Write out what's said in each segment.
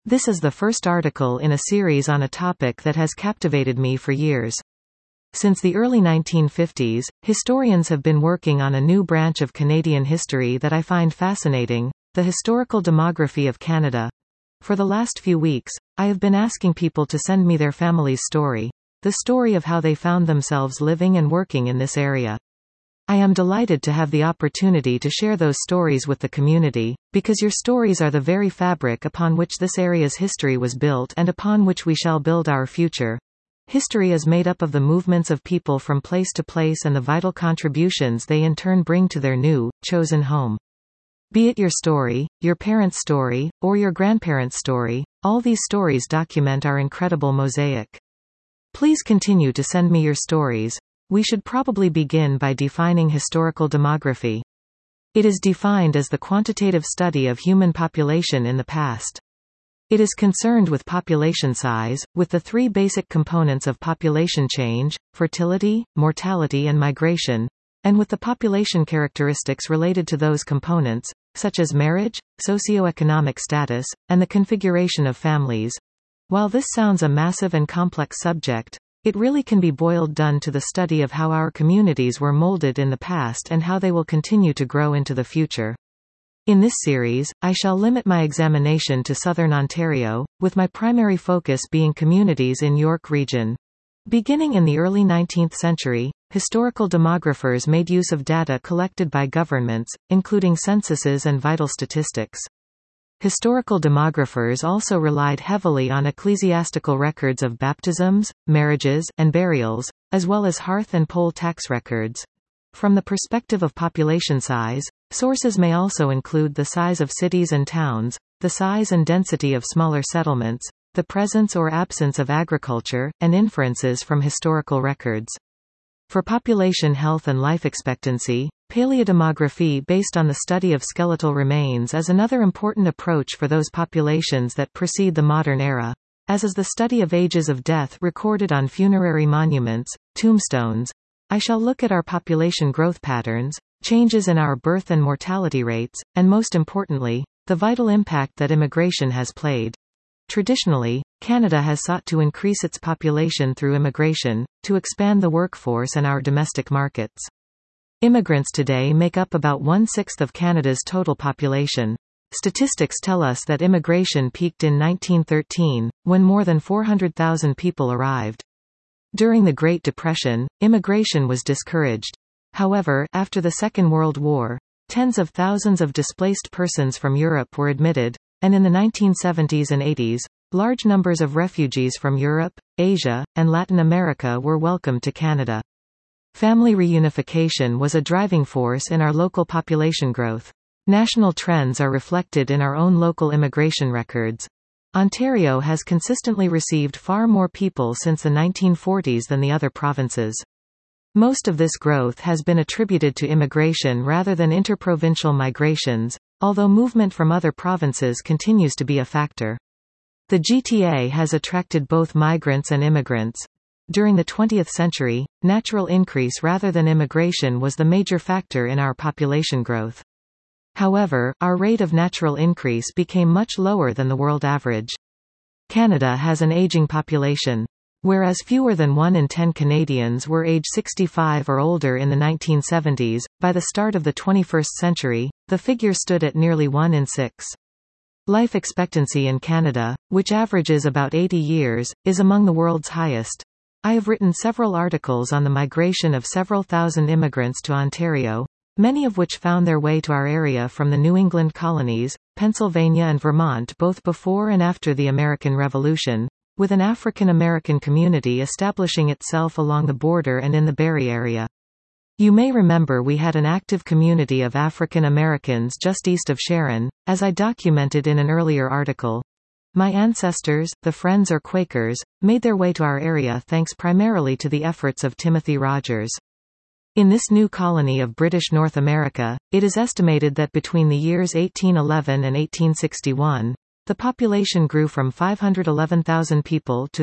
This is the first article in a series on a topic that has captivated me for years. Since the early 1950s, historians have been working on a new branch of Canadian history that I find fascinating, the historical demography of Canada. For the last few weeks, I have been asking people to send me their family's story, the story of how they found themselves living and working in this area. I am delighted to have the opportunity to share those stories with the community, because your stories are the very fabric upon which this area's history was built and upon which we shall build our future. History is made up of the movements of people from place to place and the vital contributions they in turn bring to their new, chosen home. Be it your story, your parents' story, or your grandparents' story, all these stories document our incredible mosaic. Please continue to send me your stories. We should probably begin by defining historical demography. It is defined as the quantitative study of human population in the past. It is concerned with population size, with the three basic components of population change, fertility, mortality and migration, and with the population characteristics related to those components, such as marriage, socioeconomic status, and the configuration of families. While this sounds a massive and complex subject, it really can be boiled down to the study of how our communities were molded in the past and how they will continue to grow into the future. In this series, I shall limit my examination to southern Ontario, with my primary focus being communities in York Region. Beginning in the early 19th century, historical demographers made use of data collected by governments, including censuses and vital statistics. Historical demographers also relied heavily on ecclesiastical records of baptisms, marriages, and burials, as well as hearth and poll tax records. From the perspective of population size, sources may also include the size of cities and towns, the size and density of smaller settlements, the presence or absence of agriculture, and inferences from historical records. For population health and life expectancy, paleodemography based on the study of skeletal remains is another important approach for those populations that precede the modern era, as is the study of ages of death recorded on funerary monuments, tombstones. I shall look at our population growth patterns, changes in our birth and mortality rates, and most importantly, the vital impact that immigration has played. Traditionally, Canada has sought to increase its population through immigration, to expand the workforce and our domestic markets. Immigrants today make up about 1/6 of Canada's total population. Statistics tell us that immigration peaked in 1913, when more than 400,000 people arrived. During the Great Depression, immigration was discouraged. However, after the Second World War, tens of thousands of displaced persons from Europe were admitted, and in the 1970s and 80s, large numbers of refugees from Europe, Asia, and Latin America were welcomed to Canada. Family reunification was a driving force in our local population growth. National trends are reflected in our own local immigration records. Ontario has consistently received far more people since the 1940s than the other provinces. Most of this growth has been attributed to immigration rather than interprovincial migrations, although movement from other provinces continues to be a factor. The GTA has attracted both migrants and immigrants. During the 20th century, natural increase rather than immigration was the major factor in our population growth. However, our rate of natural increase became much lower than the world average. Canada has an aging population. Whereas fewer than 1 in 10 Canadians were age 65 or older in the 1970s, by the start of the 21st century, the figure stood at nearly 1 in 6. Life expectancy in Canada, which averages about 80 years, is among the world's highest. I have written several articles on the migration of several thousand immigrants to Ontario, many of which found their way to our area from the New England colonies, Pennsylvania and Vermont both before and after the American Revolution, with an African American community establishing itself along the border and in the Barrie area. You may remember we had an active community of African Americans just east of Sharon, as I documented in an earlier article. My ancestors, the Friends or Quakers, made their way to our area thanks primarily to the efforts of Timothy Rogers. In this new colony of British North America, it is estimated that between the years 1811 and 1861, the population grew from 511,000 people to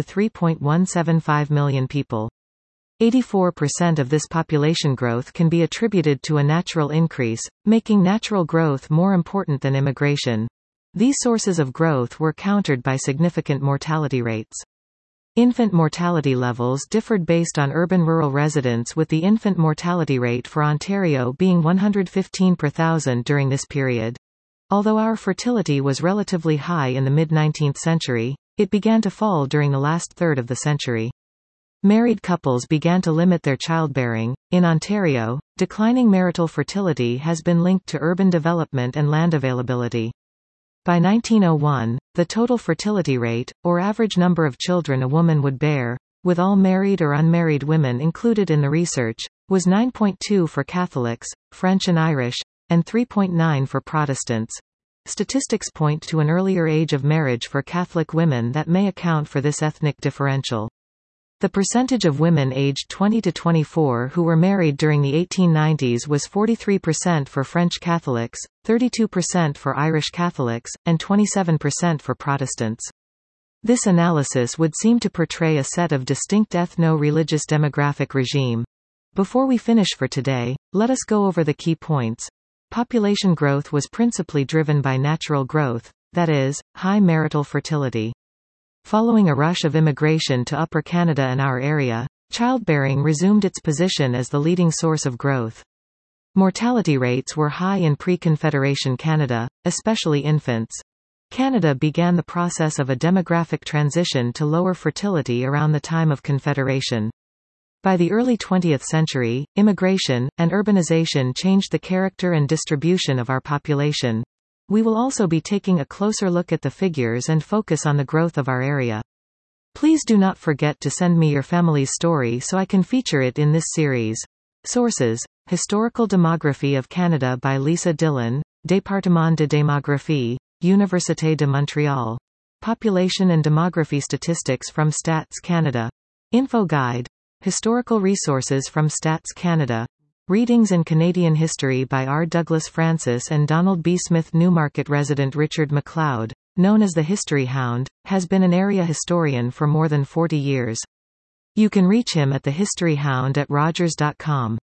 3.175 million people. 84% of this population growth can be attributed to a natural increase, making natural growth more important than immigration. These sources of growth were countered by significant mortality rates. Infant mortality levels differed based on urban-rural residents, with the infant mortality rate for Ontario being 115 per thousand during this period. Although our fertility was relatively high in the mid-19th century, it began to fall during the last third of the century. Married couples began to limit their childbearing. In Ontario, declining marital fertility has been linked to urban development and land availability. By 1901, the total fertility rate, or average number of children a woman would bear, with all married or unmarried women included in the research, was 9.2 for Catholics, French and Irish, and 3.9 for Protestants. Statistics point to an earlier age of marriage for Catholic women that may account for this ethnic differential. The percentage of women aged 20 to 24 who were married during the 1890s was 43% for French Catholics, 32% for Irish Catholics, and 27% for Protestants. This analysis would seem to portray a set of distinct ethno-religious demographic regime. Before we finish for today, let us go over the key points. Population growth was principally driven by natural growth, that is, high marital fertility. Following a rush of immigration to Upper Canada and our area, childbearing resumed its position as the leading source of growth. Mortality rates were high in pre-Confederation Canada, especially infants. Canada began the process of a demographic transition to lower fertility around the time of Confederation. By the early 20th century, immigration and urbanization changed the character and distribution of our population. We will also be taking a closer look at the figures and focus on the growth of our area. Please do not forget to send me your family's story so I can feature it in this series. Sources: Historical Demography of Canada by Lisa Dillon, Département de démographie, Université de Montréal. Population and demography statistics from Stats Canada. Info guide. Historical resources from Stats Canada. Readings in Canadian History by R. Douglas Francis and Donald B. Smith. Newmarket resident Richard MacLeod, known as the History Hound, has been an area historian for more than 40 years. You can reach him at the History Hound at rogers.com.